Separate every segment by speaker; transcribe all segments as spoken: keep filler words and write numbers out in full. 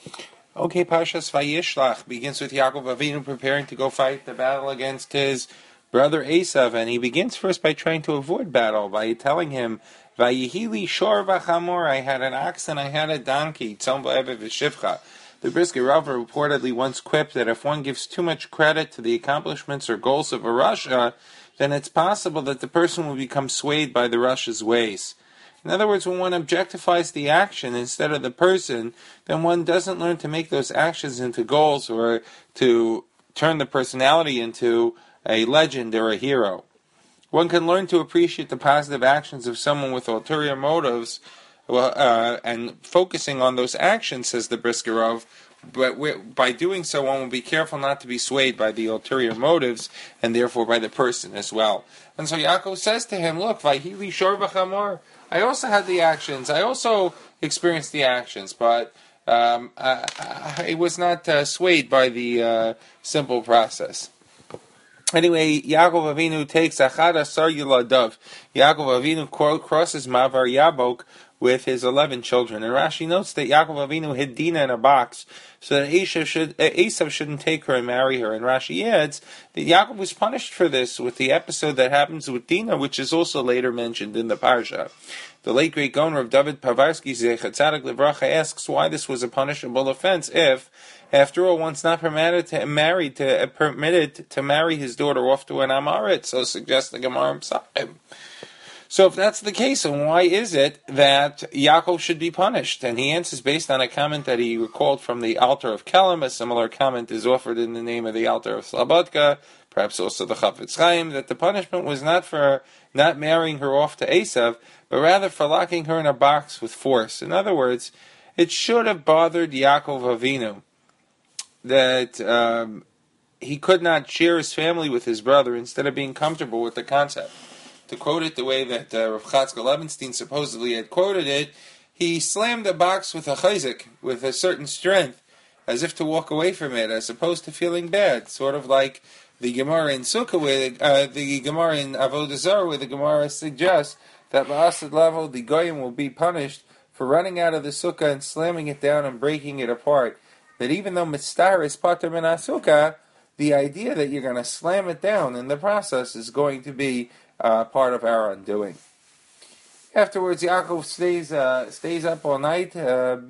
Speaker 1: Okay, Pashas Vayishlach begins with Yaakov Avinu preparing to go fight the battle against his brother Esav, and he begins first by trying to avoid battle by telling him, "Vayihili shor v'chamor." I had an ox and I had a donkey. Tzom v'evev v'shivcha. The Brisker Rava reportedly once quipped that if one gives too much credit to the accomplishments or goals of a rasha, then it's possible that the person will become swayed by the rasha's ways. In other words, when one objectifies the action instead of the person, then one doesn't learn to make those actions into goals or to turn the personality into a legend or a hero. One can learn to appreciate the positive actions of someone with ulterior motives uh, and focusing on those actions, says the Brisker Rov, but by doing so, one will be careful not to be swayed by the ulterior motives and therefore by the person as well. And so Yaakov says to him, look, Vayihili shor v'chamor. I also had the actions. I also experienced the actions, but um, I, I was not uh, swayed by the uh, simple process. Anyway, Yaakov Avinu takes Achad Asar Yuladav. Yaakov Avinu crosses Mavar Yabok with his eleven children. And Rashi notes that Yaakov Avinu hid Dinah in a box so that Esav, should, Esav shouldn't take her and marry her. And Rashi adds that Yaakov was punished for this with the episode that happens with Dinah, which is also later mentioned in the Parsha. The late great Goner of David Pavarsky, Zecher Tzadik Livracha, asks why this was a punishable offense if, after all, one's not permitted to marry to uh, permitted to marry his daughter off to an Amarit. So suggests the Gemara Psachim. So if that's the case, then why is it that Yaakov should be punished? And he answers based on a comment that he recalled from the Altar of Kelm. A similar comment is offered in the name of the Altar of Slobodka, perhaps also the Chafetz Chaim, that the punishment was not for not marrying her off to Esav, but rather for locking her in a box with force. In other words, it should have bothered Yaakov Avinu that um, he could not share his family with his brother instead of being comfortable with the concept. To quote it the way that uh, Rav Chatzkel Levenstein supposedly had quoted it, he slammed the box with a chayzik, with a certain strength, as if to walk away from it, as opposed to feeling bad, sort of like the Gemara in Sukkah, where uh, the Gemara in Avodah Zarah, where the Gemara suggests that Ba'asad level the Goyim will be punished for running out of the Sukkah and slamming it down and breaking it apart. That even though Mitztar is Pater min HaSukkah, the idea that you're going to slam it down in the process is going to be uh, part of our undoing. Afterwards, Yaakov stays uh, stays up all night. Vayivasa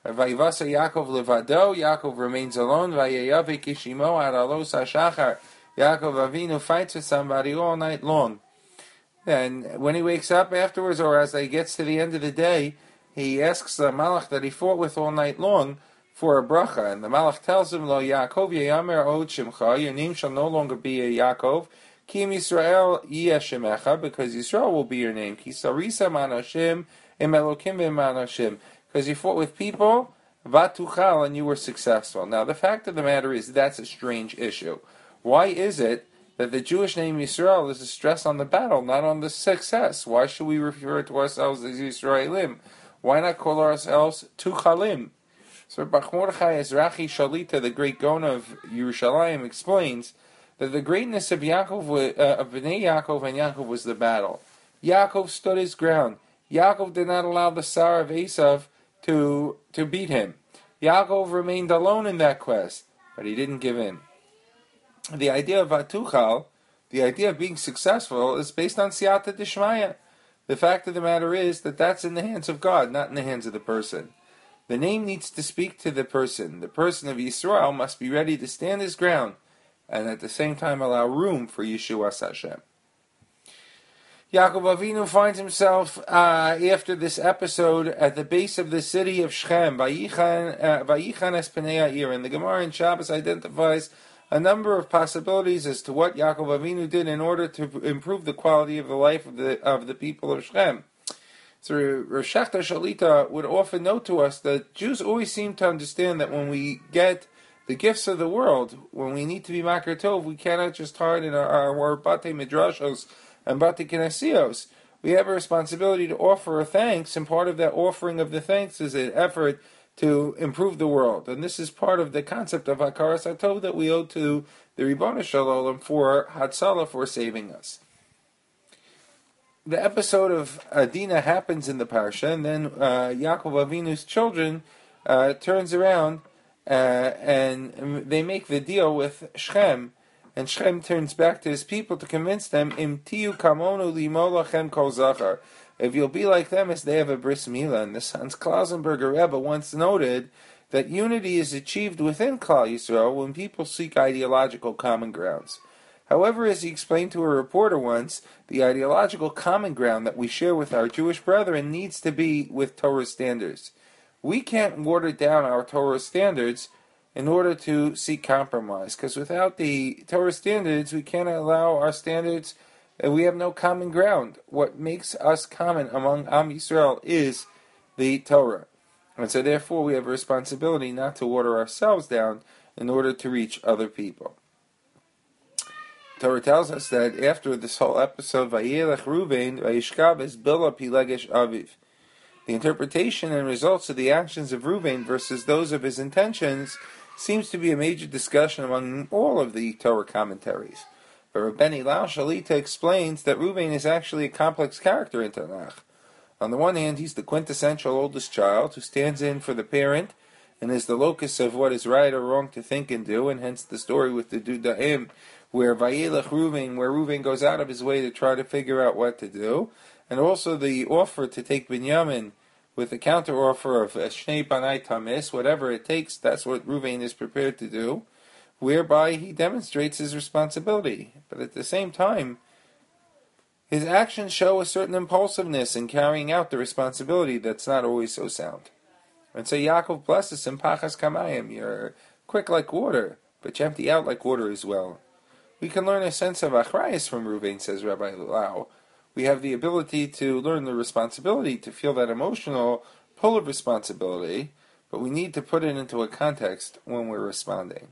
Speaker 1: Yaakov levado. Yaakov remains alone. Vayeyavik ishimo ad alos hashachar. Yaakov Avinu fights with somebody all night long. And when he wakes up afterwards, or as he gets to the end of the day, he asks the Malach that he fought with all night long for a bracha. And the Malach tells him, Lo Yaakov yeyamer od shemcha, your name shall no longer be a Yaakov, Kim Yisrael yeshemecha, because Yisrael will be your name. Ki sarisa man Hashem, em elokim man Hashem. Because you fought with people, vatuchal, and you were successful. Now, the fact of the matter is, that's a strange issue. Why is it that the Jewish name Yisrael is a stress on the battle, not on the success? Why should we refer to ourselves as Yisraelim? Why not call ourselves Tuchalim? So Bach Mordechai Ezrachi Shalita, the great Gaon of Yerushalayim, explains that the greatness of Yaakov, uh, of Bnei Yaakov and Yaakov was the battle. Yaakov stood his ground. Yaakov did not allow the Sar of Esav to to beat him. Yaakov remained alone in that quest, but he didn't give in. The idea of Vatuchal, the idea of being successful, is based on Siyata Dishmaya. The fact of the matter is that that's in the hands of God, not in the hands of the person. The name needs to speak to the person. The person of Yisrael must be ready to stand his ground, and at the same time allow room for Yeshua Hashem. Yaakov Avinu finds himself, uh, after this episode, at the base of the city of Shechem, Vayichan es Pnei Ha'ir, and the Gemara in Shabbos identifies a number of possibilities as to what Yaakov Avinu did in order to improve the quality of the life of the of the people of Shechem. So Rosh Shachtar Shalita would often note to us that Jews always seem to understand that when we get the gifts of the world, when we need to be Makar Tov, we cannot just harden our, our, our Bate Midrashos and Bate Kinesios. We have a responsibility to offer a thanks, and part of that offering of the thanks is an effort to improve the world. And this is part of the concept of Hakaras HaTov that we owe to the Ribono Shel Olam for Hatzalah, for saving us. The episode of Adina happens in the Parsha, and then uh, Yaakov Avinu's children uh, turns around uh, and they make the deal with Shechem, and Shechem turns back to his people to convince them, Im tiu kamonu limolachem kol zachar. If you'll be like them as they have a bris milah. And the Hans Klausenberger Rebbe once noted that unity is achieved within Klal Yisrael when people seek ideological common grounds. However, as he explained to a reporter once, the ideological common ground that we share with our Jewish brethren needs to be with Torah standards. We can't water down our Torah standards in order to seek compromise, because without the Torah standards, we can't allow our standards, and we have no common ground. What makes us common among Am Yisrael is the Torah. And so therefore we have a responsibility not to water ourselves down in order to reach other people. Torah tells us that after this whole episode, Vayelech Ruvain, Vayishkav es Bila Pilegesh Aviv. The interpretation and results of the actions of Ruvain versus those of his intentions seems to be a major discussion among all of the Torah commentaries. But Rabbeinu Lau Shalita explains that Ruvain is actually a complex character in Tanakh. On the one hand, he's the quintessential oldest child who stands in for the parent and is the locus of what is right or wrong to think and do, and hence the story with the Dudaim, where Vayelech Ruvain, where Ruvain goes out of his way to try to figure out what to do, and also the offer to take Binyamin with the counter-offer of Shnei Banai Tamis, whatever it takes, that's what Ruvain is prepared to do, whereby he demonstrates his responsibility. But at the same time, his actions show a certain impulsiveness in carrying out the responsibility that's not always so sound. And so Yaakov blesses him, Pachas Kamayim, you're quick like water, but you empty out like water as well. We can learn a sense of achrayus from Ruvain, says Rabbi Lau. We have the ability to learn the responsibility, to feel that emotional pull of responsibility, but we need to put it into a context when we're responding.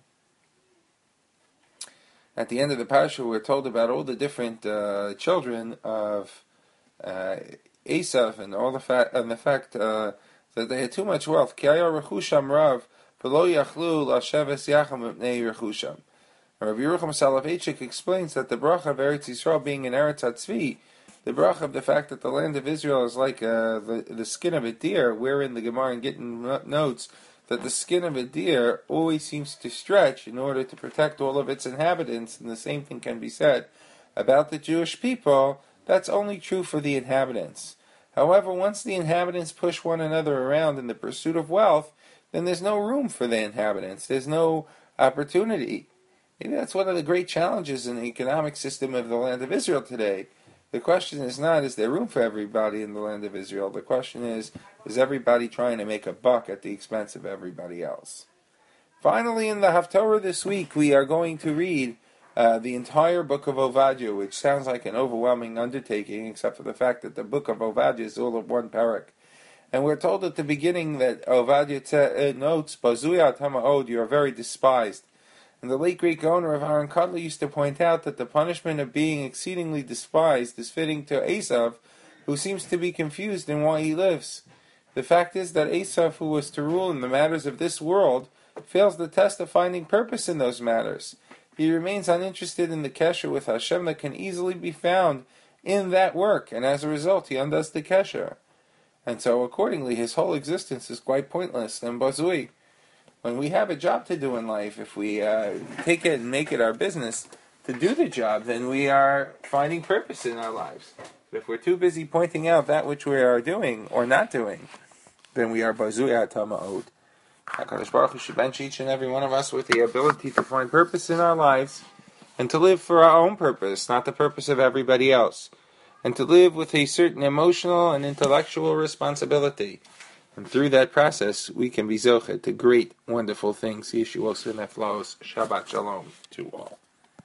Speaker 1: At the end of the parasha, we're told about all the different uh, children of uh, Esav and all the fact and the fact uh, that they had too much wealth. Ki haya rechusham rav, v'lo yachlu lasheves yacham mipnei rechusham. Rabbi Yerucham Soloveitchik explains that the bracha of Eretz Yisrael being in Eretz HaTzvi, the bracha of the fact that the land of Israel is like uh, the, the skin of a deer, wherein the Gemara in Gittin notes that the skin of a deer always seems to stretch in order to protect all of its inhabitants, and the same thing can be said about the Jewish people. That's only true for the inhabitants. However, once the inhabitants push one another around in the pursuit of wealth, then there's no room for the inhabitants. There's no opportunity. Maybe that's one of the great challenges in the economic system of the land of Israel today. The question is not, is there room for everybody in the land of Israel? The question is, is everybody trying to make a buck at the expense of everybody else? Finally, in the Haftorah this week, we are going to read uh, the entire book of Ovadia, which sounds like an overwhelming undertaking, except for the fact that the book of Ovadia is all of one parak. And we're told at the beginning that Ovadia te- uh, notes, Bazuya Tama'od, you are very despised. And the late Greek owner of Aaron Kotler used to point out that the punishment of being exceedingly despised is fitting to Esav, who seems to be confused in why he lives. The fact is that Esav, who was to rule in the matters of this world, fails the test of finding purpose in those matters. He remains uninterested in the kesher with Hashem that can easily be found in that work, and as a result he undoes the kesher. And so accordingly his whole existence is quite pointless and bazui. When we have a job to do in life, if we uh, take it and make it our business to do the job, then we are finding purpose in our lives. But if we're too busy pointing out that which we are doing or not doing, then we are bazuya tama'od. HaKadosh Baruch Hu should bench each and every one of us with the ability to find purpose in our lives and to live for our own purpose, not the purpose of everybody else, and to live with a certain emotional and intellectual responsibility. And through that process, we can be zochet to great, wonderful things. Yeshuos and Eflaos. Shabbat Shalom to all.